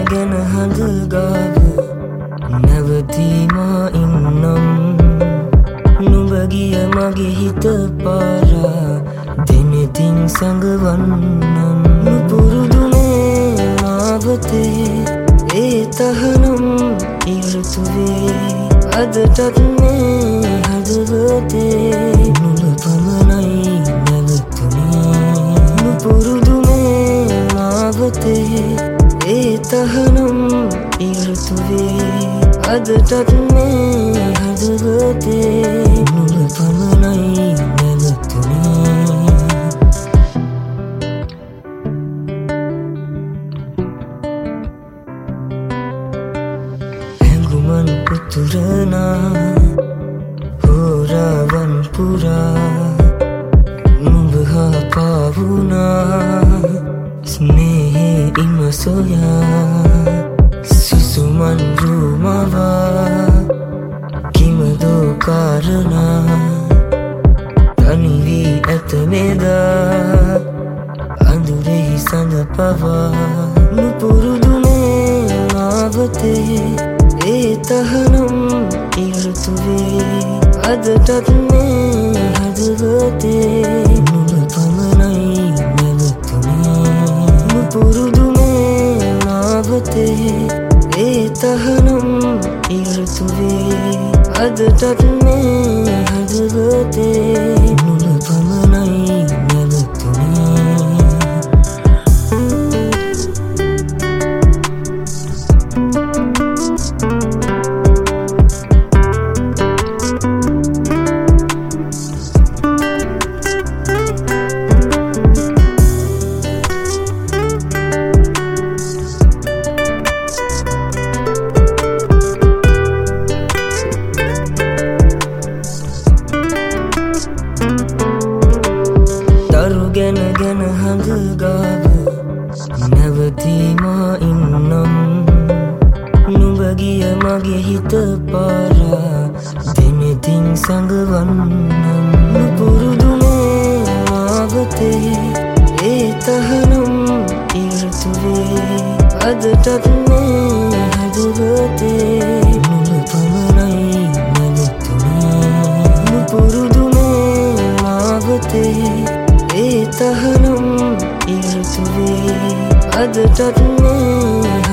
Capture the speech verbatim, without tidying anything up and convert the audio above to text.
ගැන හඳගාව නැවතීමා ඉන්නම් නුඹ ගිය මගේ හිත පාරා දෙනෙතින් සඟවන්නම් නුපුරුදුනේ මාවතේ ඒ තහනම් ඉවෘතුවේ අදටත් මේ හදවතේ නුඹ පමණයි නැවතුනේ නුපුරුදුනේ මාවතේ ඒ තහනම් ඉවෘතුවේ අදටත් මේ හදවතේ නුඹ පමණයි නැවතුනේ හැඟුමන් උතුරනා හෝරාවන් පුරා නුඹ හා පාවුනා ස්නේහේ ඉම සොයා සුසුමන් රූමවා කිමදෝ කාරණා තනි වී ඇත මෙදා අඳුරෙහි සඳ පවා නුපුරුදුනේ මාවතේ ඒ තහනම් ඉවෘතුවේ අදටත් මේ හදවතේ නුඹ පමණයි නැවතුනේ නුපුරුදුනේ මාවතේ ඒ තහනම් ඉවෘතුවේ අදටත් මේ හදවතේ නුඹ පමණයි නැවතුනේ ගැන ගැන හඳගාව නැවතීමා ඉන්නම් නුඹ ගිය මගේ හිත පාරා දෙනෙතින් සඟවන්නම් නුපුරුදුනේ මාවතේ ඒ තහනම් ඉවෘතුවේ අදටත් මේ හදවතේ නුඹ පමණයි නැවතුනේ නුපුරුදුනේ මාවතේ ඒ තහනම් ඉවෘතුවේ අදටත් මේ